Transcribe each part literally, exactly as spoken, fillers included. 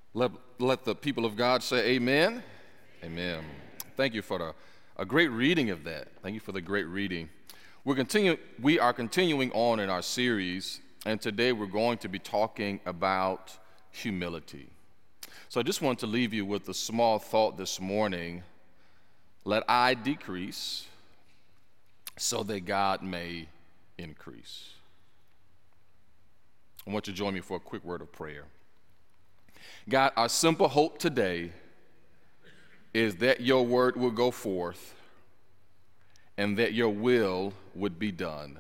Let, let the people of God say amen. Amen. Thank you for the, a great reading of that. Thank you for the great reading. We're continue, we are continuing on in our series, and today we're going to be talking about humility. So I just want to leave you with a small thought this morning. Let I decrease so that God may increase. I want you to join me for a quick word of prayer. God, our simple hope today is that your word will go forth and that your will would be done.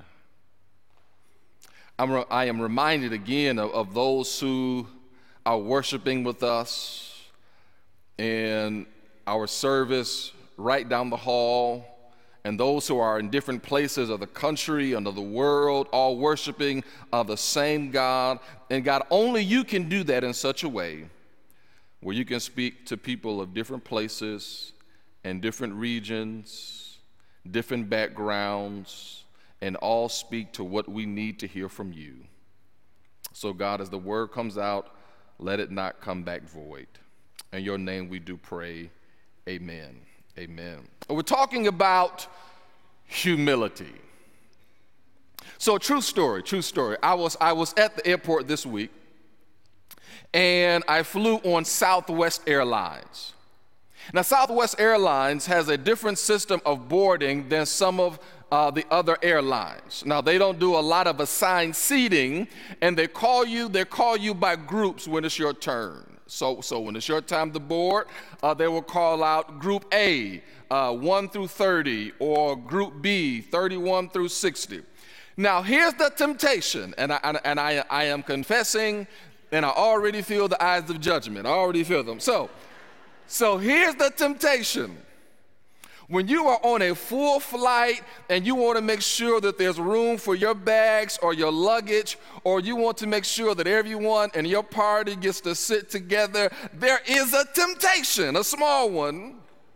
I'm re- I am reminded again of, of those who are worshiping with us in our service right down the hall, and those who are in different places of the country and of the world, all worshiping of the same God. And God, only you can do that in such a way where you can speak to people of different places and different regions, different backgrounds, and all speak to what we need to hear from you. So God, as the word comes out, let it not come back void. In your name we do pray, amen. Amen. We're talking about humility. So true story, true story. I was I was at the airport this week, and I flew on Southwest Airlines. Now, Southwest Airlines has a different system of boarding than some of uh, the other airlines. Now, they don't do a lot of assigned seating, and they call you they call you by groups when it's your turn. So, so when it's your time to board, uh, they will call out Group A, uh, one through thirty, or Group B, thirty-one through sixty. Now, here's the temptation, and I, and I, I am confessing, and I already feel the eyes of judgment. I already feel them. So, so here's the temptation. When you are on a full flight and you want to make sure that there's room for your bags or your luggage, or you want to make sure that everyone in your party gets to sit together, there is a temptation, a small one.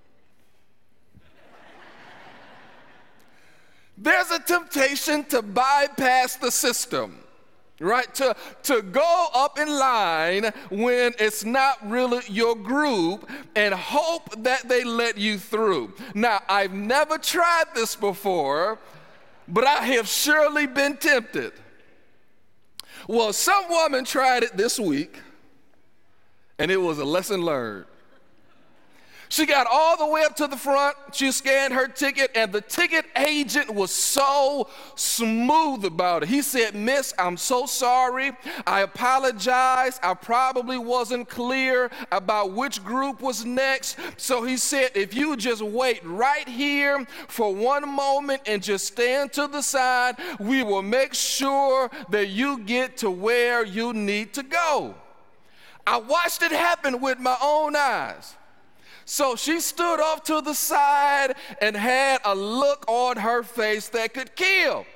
There's a temptation to bypass the system. Right, to, to go up in line when it's not really your group and hope that they let you through. Now, I've never tried this before, but I have surely been tempted. Well, some woman tried it this week, and it was a lesson learned. She got all the way up to the front, she scanned her ticket, and the ticket agent was so smooth about it. He said, "Miss, I'm so sorry. I apologize. I probably wasn't clear about which group was next." So he said, "If you just wait right here for one moment and just stand to the side, we will make sure that you get to where you need to go." I watched it happen with my own eyes. So she stood off to the side and had a look on her face that could kill.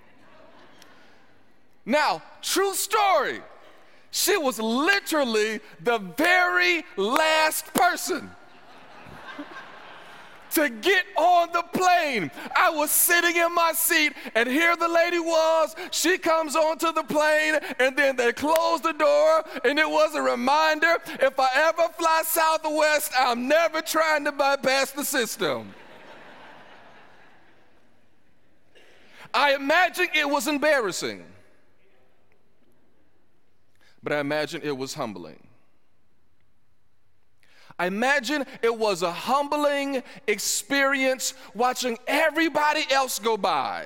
Now, true story, she was literally the very last person to get on the plane. I was sitting in my seat, and here the lady was. She comes onto the plane, and then they close the door, and it was a reminder, if I ever fly Southwest, I'm never trying to bypass the system. I imagine it was embarrassing, but I imagine it was humbling. I imagine it was a humbling experience watching everybody else go by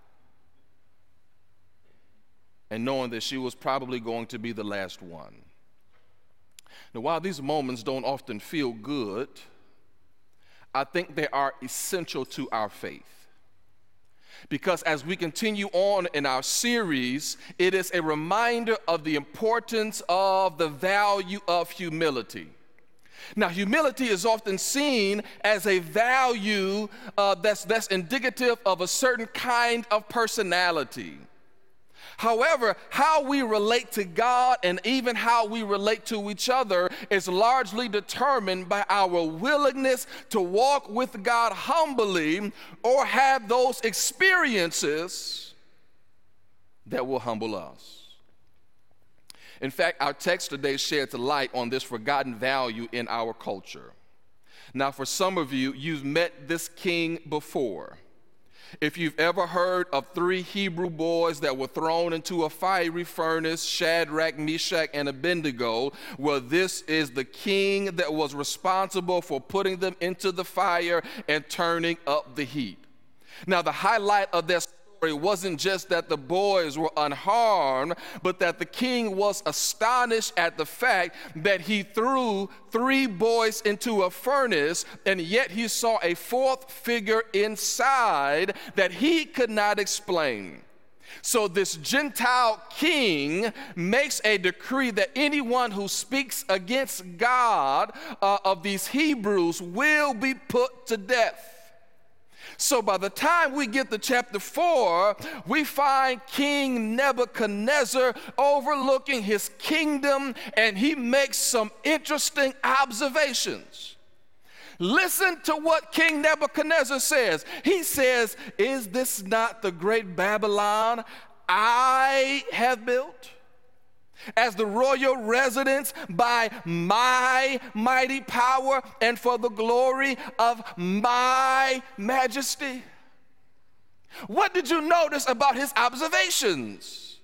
and knowing that she was probably going to be the last one. Now, while these moments don't often feel good, I think they are essential to our faith. Because as we continue on in our series, it is a reminder of the importance of the value of humility. Now, humility is often seen as a value uh, that's, that's indicative of a certain kind of personality. However, how we relate to God and even how we relate to each other is largely determined by our willingness to walk with God humbly or have those experiences that will humble us. In fact, our text today sheds light on this forgotten value in our culture. Now, for some of you, you've met this king before. If you've ever heard of three Hebrew boys that were thrown into a fiery furnace, Shadrach, Meshach, and Abednego, well, this is the king that was responsible for putting them into the fire and turning up the heat. Now, the highlight of their story wasn't just that the boys were unharmed, but that the king was astonished at the fact that he threw three boys into a furnace, and yet he saw a fourth figure inside that he could not explain. So this Gentile king makes a decree that anyone who speaks against God uh, of these Hebrews will be put to death. So by the time we get to chapter four, we find King Nebuchadnezzar overlooking his kingdom, and he makes some interesting observations. Listen to what King Nebuchadnezzar says. He says, "Is this not the great Babylon I have built as the royal residence by my mighty power and for the glory of my majesty?" What did you notice about his observations?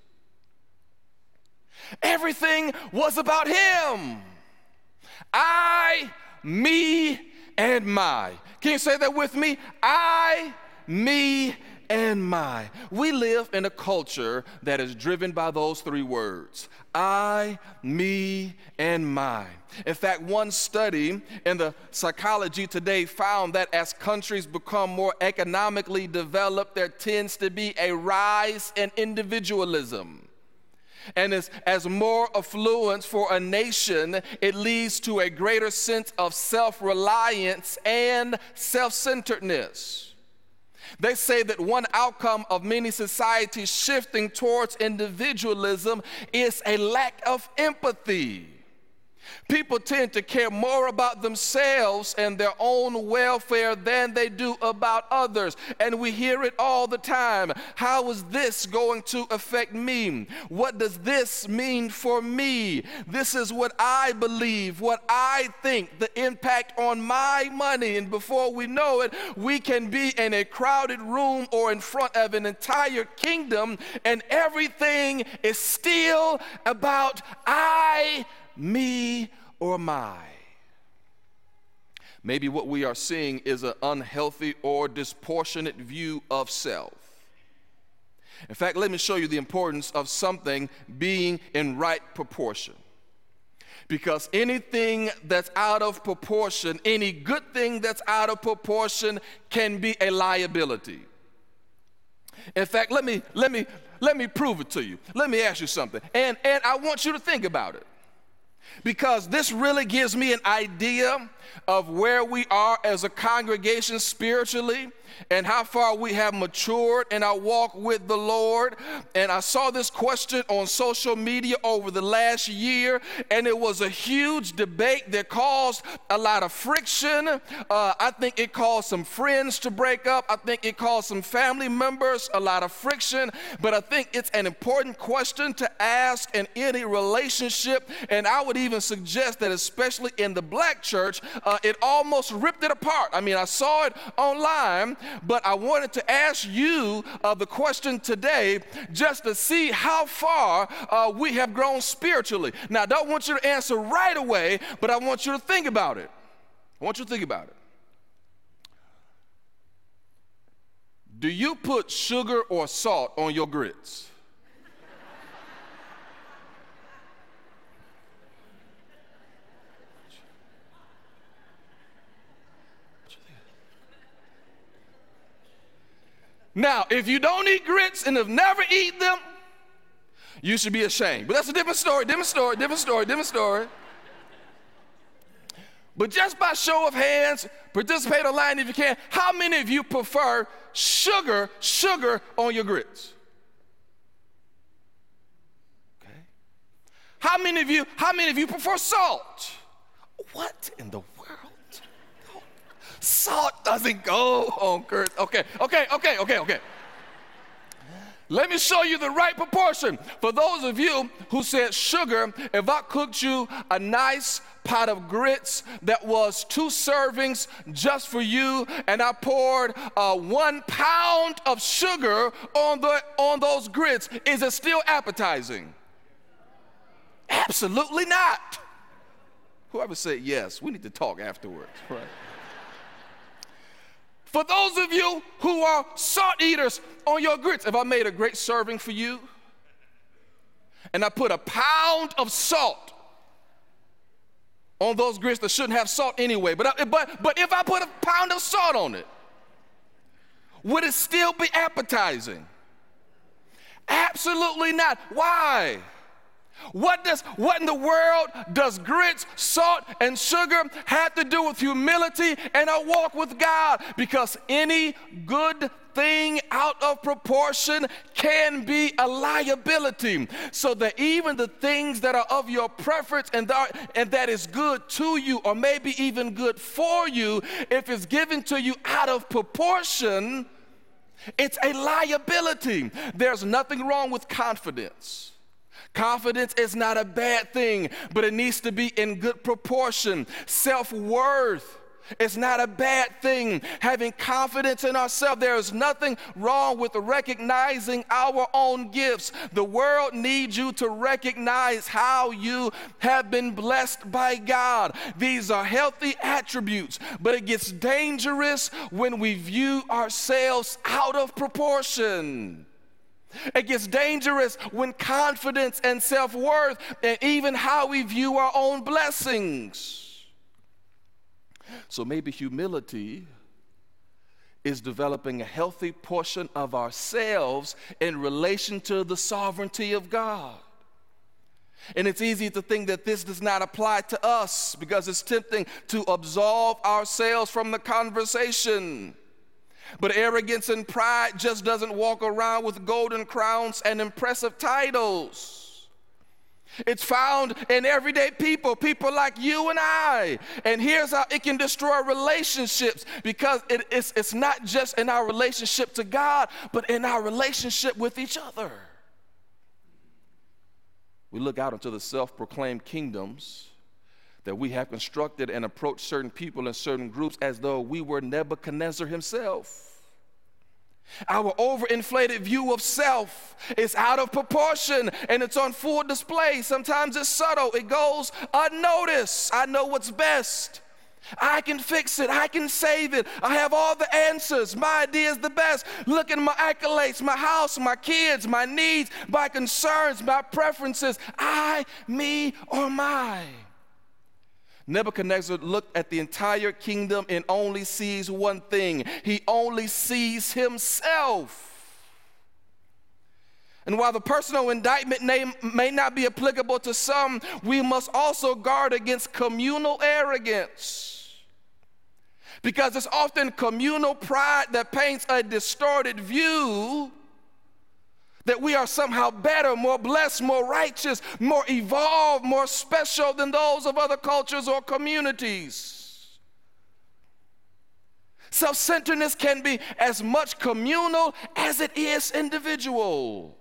Everything was about him. I, me, and my. Can you say that with me? I, me, and my. We live in a culture that is driven by those three words: I, me, and my. In fact, one study in the Psychology Today found that as countries become more economically developed, there tends to be a rise in individualism. And as, as more affluence for a nation, it leads to a greater sense of self-reliance and self-centeredness. They say that one outcome of many societies shifting towards individualism is a lack of empathy. People tend to care more about themselves and their own welfare than they do about others. And we hear it all the time. How is this going to affect me? What does this mean for me? This is what I believe, what I think, the impact on my money. And before we know it, we can be in a crowded room or in front of an entire kingdom, and everything is still about I, me, or my. Maybe what we are seeing is an unhealthy or disproportionate view of self. In fact, let me show you the importance of something being in right proportion. Because anything that's out of proportion, any good thing that's out of proportion can be a liability. In fact, let me let me let me prove it to you. Let me ask you something. And and I want you to think about it. Because this really gives me an idea of where we are as a congregation spiritually and how far we have matured in our walk with the Lord. And I saw this question on social media over the last year, and it was a huge debate that caused a lot of friction. Uh, I think it caused some friends to break up. I think it caused some family members a lot of friction. But I think it's an important question to ask in any relationship. And I would even suggest that especially in the black church, uh, it almost ripped it apart. I mean, I saw it online, but I wanted to ask you uh, the question today just to see how far uh, we have grown spiritually. Now, I don't want you to answer right away, but I want you to think about it. I want you to think about it. Do you put sugar or salt on your grits? Now, if you don't eat grits and have never eaten them, you should be ashamed. But that's a different story, different story, different story, different story. But just by show of hands, participate online if you can, how many of you prefer sugar, sugar on your grits? Okay. How many of you, how many of you prefer salt? What in the world? Salt doesn't go on grits. Okay, okay, okay, okay, okay. Let me show you the right proportion. For those of you who said sugar, if I cooked you a nice pot of grits that was two servings just for you, and I poured uh, one pound of sugar on the on those grits, is it still appetizing? Absolutely not. Whoever said yes, we need to talk afterwards. Right? For those of you who are salt eaters on your grits, if I made a great serving for you and I put a pound of salt on those grits that shouldn't have salt anyway, but, I, but, but if I put a pound of salt on it, would it still be appetizing? Absolutely not. Why? What does what in the world does grits, salt, and sugar have to do with humility and our walk with God? Because any good thing out of proportion can be a liability. So that even the things that are of your preference and that, and that is good to you, or maybe even good for you, if it's given to you out of proportion, it's a liability. There's nothing wrong with confidence. Confidence is not a bad thing, but it needs to be in good proportion. Self-worth is not a bad thing. Having confidence in ourselves, there is nothing wrong with recognizing our own gifts. The world needs you to recognize how you have been blessed by God. These are healthy attributes, but it gets dangerous when we view ourselves out of proportion. It gets dangerous when confidence and self-worth and even how we view our own blessings. So maybe humility is developing a healthy portion of ourselves in relation to the sovereignty of God. And it's easy to think that this does not apply to us because it's tempting to absolve ourselves from the conversation. But arrogance and pride just doesn't walk around with golden crowns and impressive titles. It's found in everyday people, people like you and I. And here's how it can destroy relationships, because it, it's, it's not just in our relationship to God, but in our relationship with each other. We look out into the self-proclaimed kingdoms that we have constructed and approach certain people and certain groups as though we were Nebuchadnezzar himself. Our overinflated view of self is out of proportion and it's on full display. Sometimes it's subtle, it goes unnoticed. I know what's best. I can fix it, I can save it. I have all the answers. My idea is the best. Look at my accolades, my house, my kids, my needs, my concerns, my preferences. I, me, or my. Nebuchadnezzar looked at the entire kingdom and only sees one thing. He only sees himself. And while the personal indictment may, may not be applicable to some, we must also guard against communal arrogance. Because it's often communal pride that paints a distorted view that we are somehow better, more blessed, more righteous, more evolved, more special than those of other cultures or communities. Self-centeredness can be as much communal as it is individual.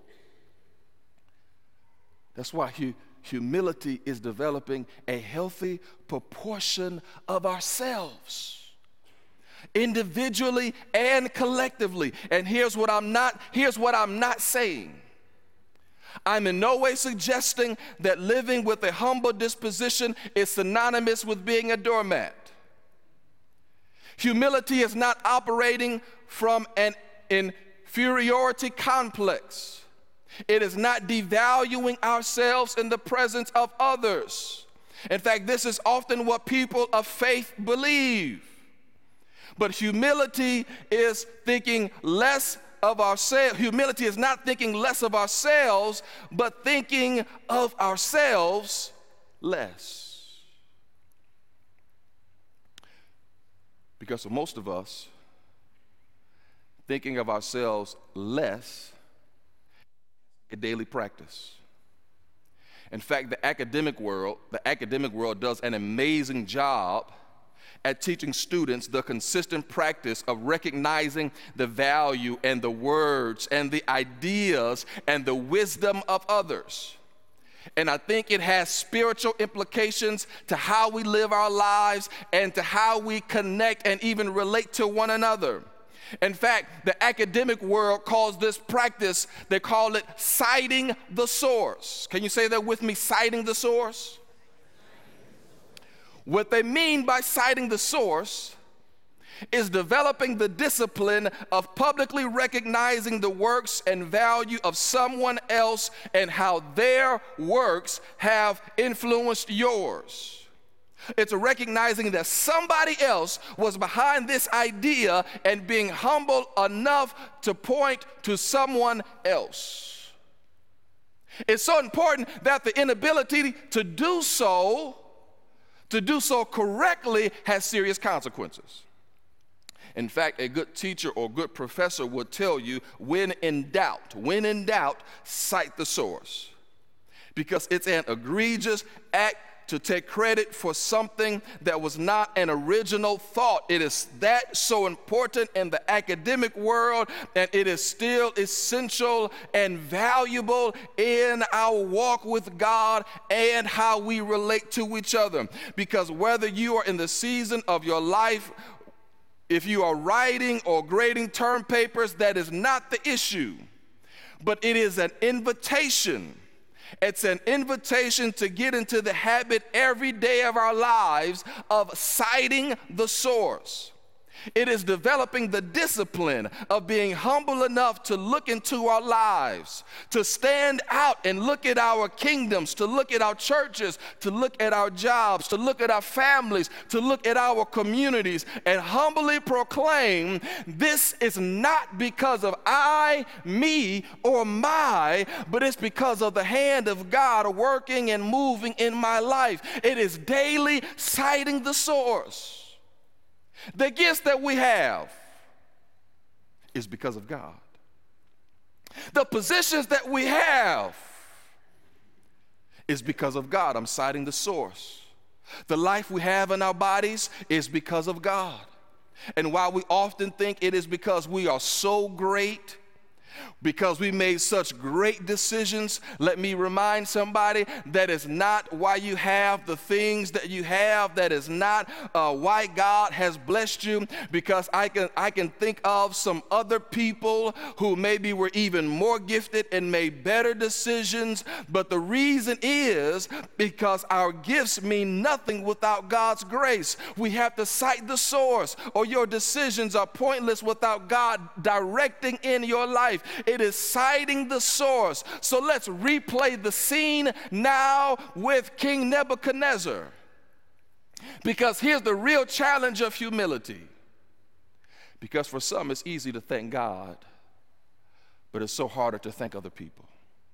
That's why hu- humility is developing a healthy proportion of ourselves, individually and collectively. And here's what I'm not here's what I'm not saying. I'm in no way suggesting that living with a humble disposition is synonymous with being a doormat. Humility is not operating from an inferiority complex. It is not devaluing ourselves in the presence of others. In fact, this is often what people of faith believe. But humility is thinking less of ourselves. Humility is not thinking less of ourselves, but thinking of ourselves less. Because for most of us, thinking of ourselves less is a daily practice. In fact, the academic world, the academic world does an amazing job at teaching students the consistent practice of recognizing the value and the words and the ideas and the wisdom of others. And I think it has spiritual implications to how we live our lives and to how we connect and even relate to one another. In fact, the academic world calls this practice, they call it citing the source. Can you say that with me, citing the source? What they mean by citing the source is developing the discipline of publicly recognizing the works and value of someone else and how their works have influenced yours. It's recognizing that somebody else was behind this idea and being humble enough to point to someone else. It's so important that the inability to do so, to do so correctly, has serious consequences. In fact, a good teacher or good professor would tell you, when in doubt, when in doubt, cite the source. Because it's an egregious act to take credit for something that was not an original thought. It is that so important in the academic world, and it is still essential and valuable in our walk with God and how we relate to each other. Because whether you are in the season of your life, if you are writing or grading term papers, that is not the issue, but it is an invitation. It's an invitation to get into the habit every day of our lives of citing the source. It is developing the discipline of being humble enough to look into our lives, to stand out and look at our kingdoms, to look at our churches, to look at our jobs, to look at our families, to look at our communities, and humbly proclaim, this is not because of I, me, or my, but it's because of the hand of God working and moving in my life. It is daily citing the source. The gifts that we have is because of God. The positions that we have is because of God. I'm citing the source. The life we have in our bodies is because of God. And while we often think it is because we are so great, because we made such great decisions, let me remind somebody that is not why you have the things that you have. That is not uh, why God has blessed you. Because I can I can think of some other people who maybe were even more gifted and made better decisions. But the reason is because our gifts mean nothing without God's grace. We have to cite the source, or your decisions are pointless without God directing in your life. It is citing the source. So let's replay the scene now with King Nebuchadnezzar. Because here's the real challenge of humility. Because for some it's easy to thank God, but it's so harder to thank other people.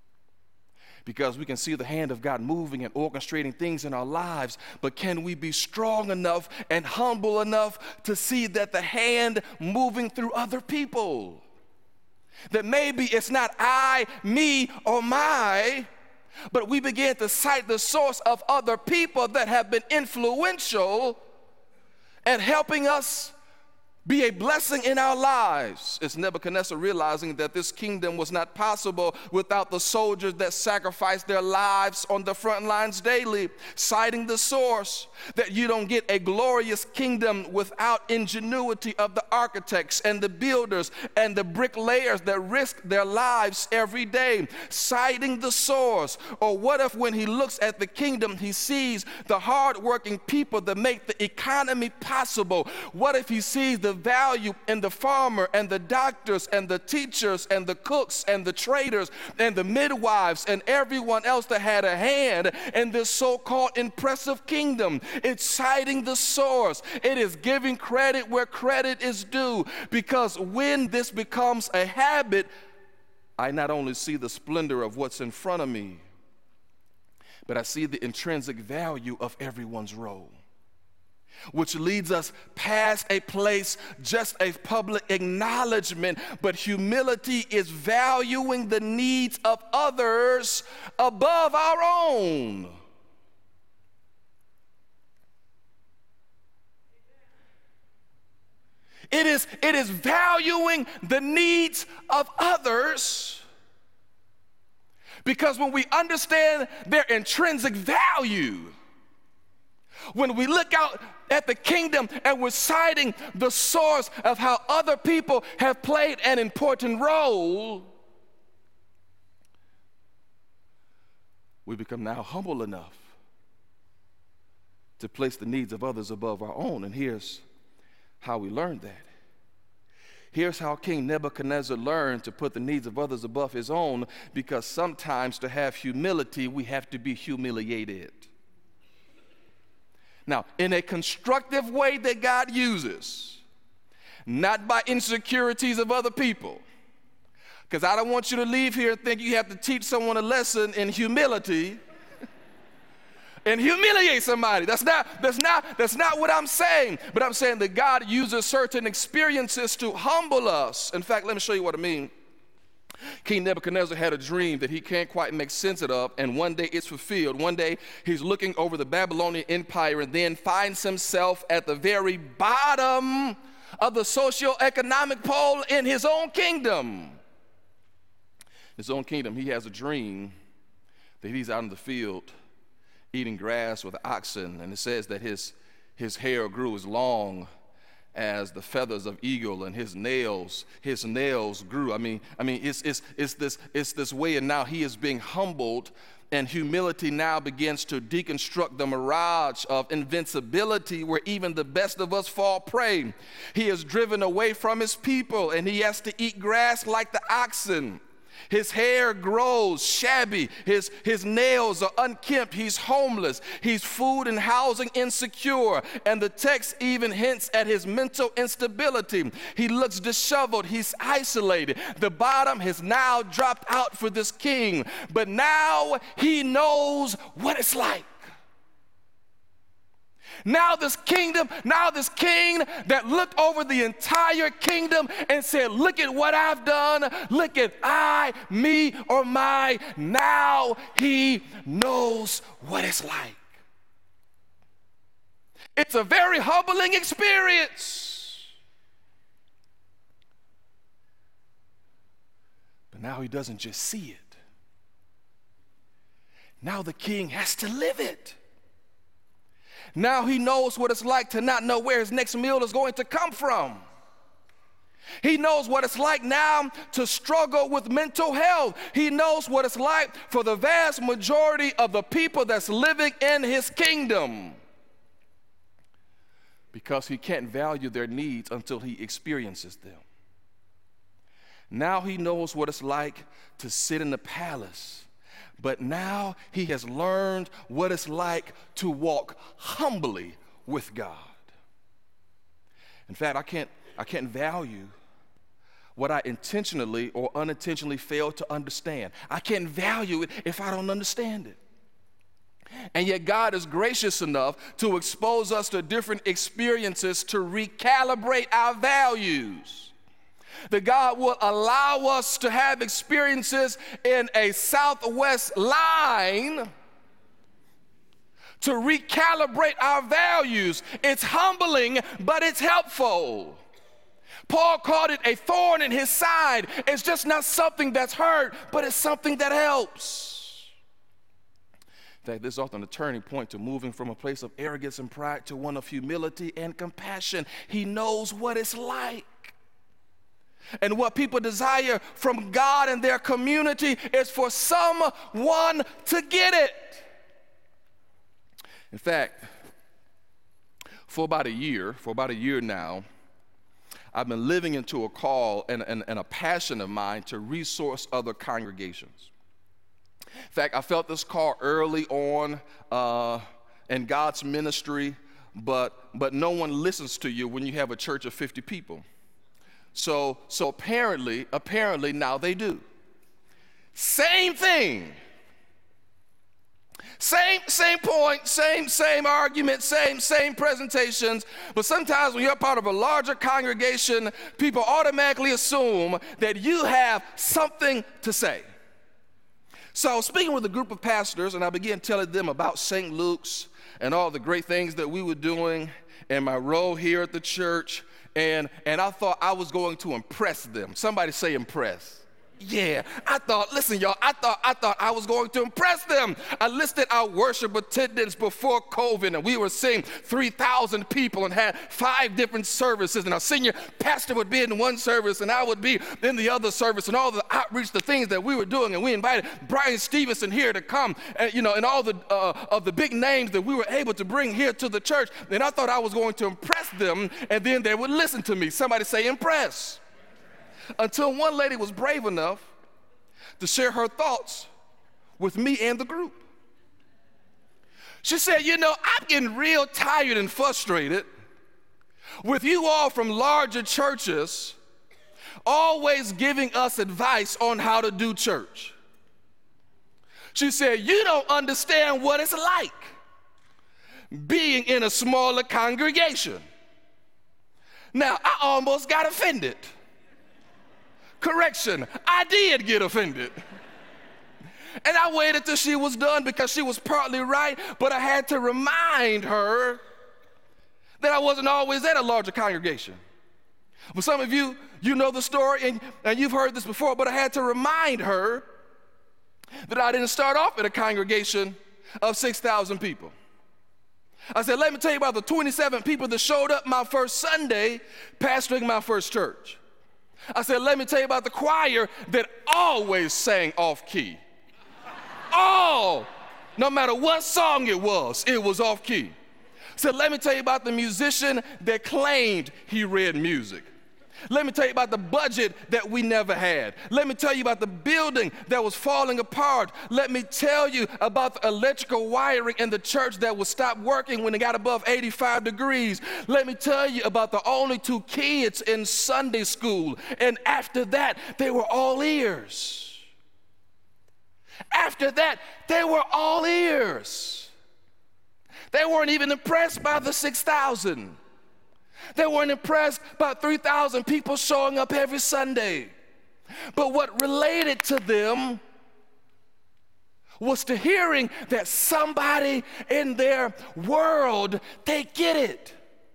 Because we can see the hand of God moving and orchestrating things in our lives, but can we be strong enough and humble enough to see that the hand moving through other people? That maybe it's not I, me, or my, but we begin to cite the source of other people that have been influential and helping us be a blessing in our lives. It's Nebuchadnezzar realizing that this kingdom was not possible without the soldiers that sacrificed their lives on the front lines daily, citing the source, that you don't get a glorious kingdom without ingenuity of the architects and the builders and the bricklayers that risk their lives every day, citing the source. Or what if when he looks at the kingdom, he sees the hardworking people that make the economy possible? What if he sees the value in the farmer and the doctors and the teachers and the cooks and the traders and the midwives and everyone else that had a hand in this so-called impressive kingdom? It's citing the source. It is giving credit where credit is due, because when this becomes a habit, I not only see the splendor of what's in front of me, but I see the intrinsic value of everyone's role. Which leads us past a place, just a public acknowledgement, but humility is valuing the needs of others above our own. is, it is valuing the needs of others, because when we understand their intrinsic value, when we look out at the kingdom and we're citing the source of how other people have played an important role, we become now humble enough to place the needs of others above our own. And here's how we learned that. Here's how King Nebuchadnezzar learned to put the needs of others above his own, because sometimes to have humility, we have to be humiliated. Now, in a constructive way that God uses, not by insecurities of other people, because I don't want you to leave here and think you have to teach someone a lesson in humility and humiliate somebody. That's not, that's not, that's not what I'm saying. But I'm saying that God uses certain experiences to humble us. In fact, let me show you what I mean. King Nebuchadnezzar had a dream that he can't quite make sense of, and one day it's fulfilled. One day he's looking over the Babylonian Empire and then finds himself at the very bottom of the socioeconomic pole in his own kingdom. His own kingdom, he has a dream that he's out in the field eating grass with oxen, and it says that his, his hair grew as long as the feathers of eagle, and his nails, his nails grew. I mean, I mean, it's, it's, it's, this, it's this way, and now he is being humbled, and humility now begins to deconstruct the mirage of invincibility where even the best of us fall prey. He is driven away from his people, and he has to eat grass like the oxen. His hair grows shabby. His, his nails are unkempt. He's homeless. He's food and housing insecure. And the text even hints at his mental instability. He looks disheveled. He's isolated. The bottom has now dropped out for this king. But now he knows what it's like. Now this kingdom, now this king that looked over the entire kingdom and said, look at what I've done. Look at I, me, or my. Now he knows what it's like. It's a very humbling experience. But now he doesn't just see it. Now the king has to live it. Now he knows what it's like to not know where his next meal is going to come from. He knows what it's like now to struggle with mental health. He knows what it's like for the vast majority of the people that's living in his kingdom, because he can't value their needs until he experiences them. Now he knows what it's like to sit in the palace. But now he has learned what it's like to walk humbly with God. In fact, I can't, I can't value what I intentionally or unintentionally fail to understand. I can't value it if I don't understand it. And yet God is gracious enough to expose us to different experiences to recalibrate our values. That God will allow us to have experiences in a southwest line to recalibrate our values. It's humbling, but it's helpful. Paul called it a thorn in his side. It's just not something that's hurt, but it's something that helps. In fact, this is often a turning point to moving from a place of arrogance and pride to one of humility and compassion. He knows what it's like. And what people desire from God and their community is for someone to get it. In fact, for about a year, for about a year now, I've been living into a call and, and, and a passion of mine to resource other congregations. In fact, I felt this call early on uh, in God's ministry, but, but no one listens to you when you have a church of fifty people. So, so apparently, apparently now they do. Same thing. Same, same point, same, same argument, same, same presentations. But sometimes when you're part of a larger congregation, people automatically assume that you have something to say. So I was speaking with a group of pastors, and I began telling them about Saint Luke's and all the great things that we were doing and my role here at the church and, and I thought I was going to impress them. Somebody say impress. Yeah, I thought, listen, y'all, I thought I thought I was going to impress them. I listed our worship attendance before COVID, and we were seeing three thousand people and had five different services. And our senior pastor would be in one service, and I would be in the other service, and all the outreach, the things that we were doing. And we invited Brian Stevenson here to come, and, you know, and all the uh, of the big names that we were able to bring here to the church. And I thought I was going to impress them, and then they would listen to me. Somebody say impress. Until one lady was brave enough to share her thoughts with me and the group. She said, you know, I'm getting real tired and frustrated with you all from larger churches always giving us advice on how to do church. She said, you don't understand what it's like being in a smaller congregation. Now, I almost got offended. Correction, I did get offended. And I waited till she was done because she was partly right, but I had to remind her that I wasn't always at a larger congregation. Well, some of you, you know the story, and, and you've heard this before, but I had to remind her that I didn't start off at a congregation of six thousand people. I said, let me tell you about the twenty-seven people that showed up my first Sunday pastoring my first church. I said, let me tell you about the choir that always sang off key. Oh, no matter what song it was, it was off key. I said, let me tell you about the musician that claimed he read music. Let me tell you about the budget that we never had. Let me tell you about the building that was falling apart. Let me tell you about the electrical wiring in the church that would stop working when it got above eighty-five degrees. Let me tell you about the only two kids in Sunday school. And after that, they were all ears. After that, they were all ears. They weren't even impressed by the six thousand. They weren't impressed by three thousand people showing up every Sunday. But what related to them was to hearing that somebody in their world, they get it.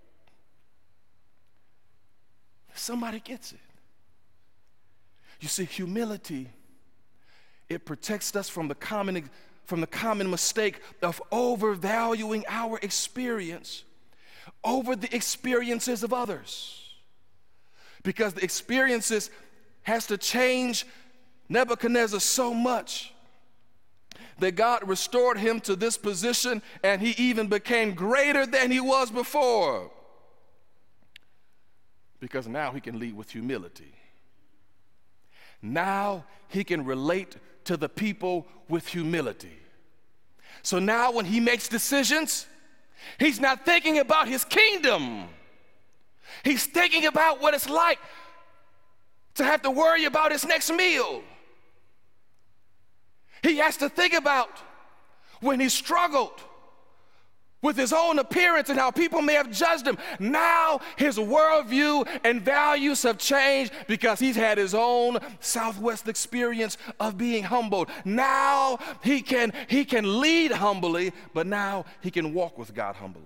Somebody gets it. You see, humility, it protects us from the common, from the common mistake of overvaluing our experience over the experiences of others. Because the experiences has to change Nebuchadnezzar so much that God restored him to this position, and he even became greater than he was before. Because now he can lead with humility. Now he can relate to the people with humility. So now when he makes decisions, he's not thinking about his kingdom. He's thinking about what it's like to have to worry about his next meal. He has to think about when he struggled with his own appearance and how people may have judged him. Now his worldview and values have changed because he's had his own Southwest experience of being humbled. Now he can, he can lead humbly, but now he can walk with God humbly.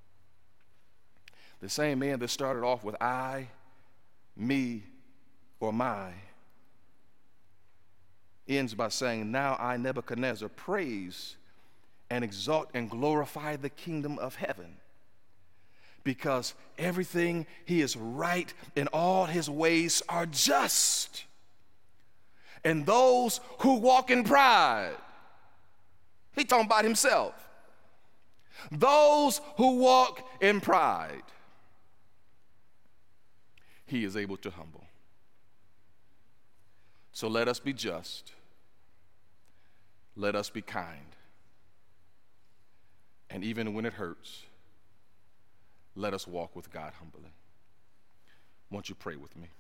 The same man that started off with I, me, or my, ends by saying, now I, Nebuchadnezzar, praise and exalt and glorify the kingdom of heaven, because everything he is right and all his ways are just. And those who walk in pride, he's talking about himself, those who walk in pride, he is able to humble. So let us be just. Let us be kind. And even when it hurts, let us walk with God humbly. Won't you pray with me?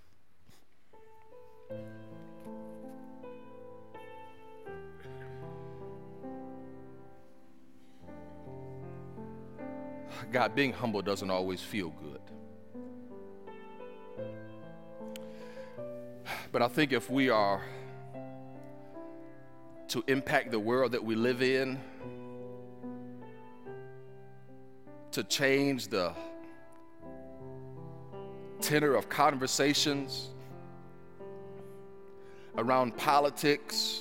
God, being humble doesn't always feel good. But I think if we are to impact the world that we live in, to change the tenor of conversations around politics,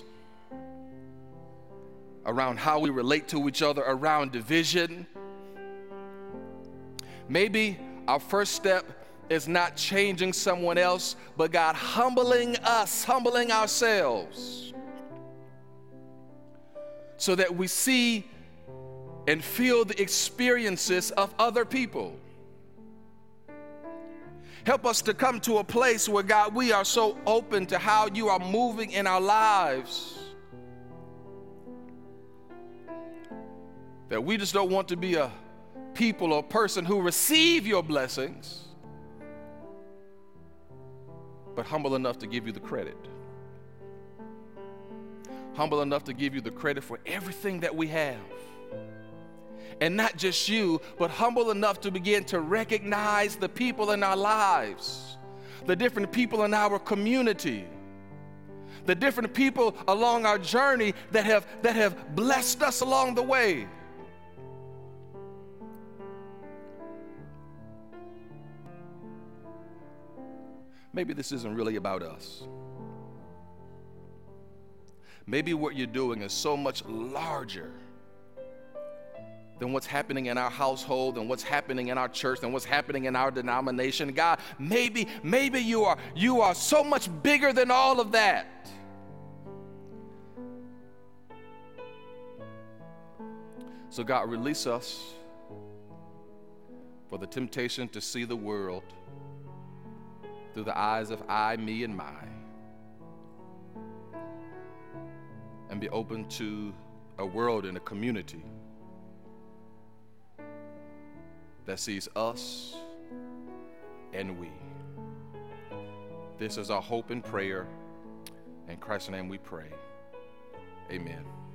around how we relate to each other, around division. Maybe our first step is not changing someone else, but God humbling us, humbling ourselves, so that we see and feel the experiences of other people. Help us to come to a place where, God, we are so open to how you are moving in our lives that we just don't want to be a people or person who receive your blessings, but humble enough to give you the credit. Humble enough to give you the credit for everything that we have. And not just you, but humble enough to begin to recognize the people in our lives, the different people in our community, the different people along our journey that have, that have blessed us along the way. Maybe this isn't really about us. Maybe what you're doing is so much larger than what's happening in our household and what's happening in our church and what's happening in our denomination. God, maybe, maybe you are, you are so much bigger than all of that. So God, release us for the temptation to see the world through the eyes of I, me, and my, and be open to a world and a community that sees us and we. This is our hope and prayer. In Christ's name we pray. Amen.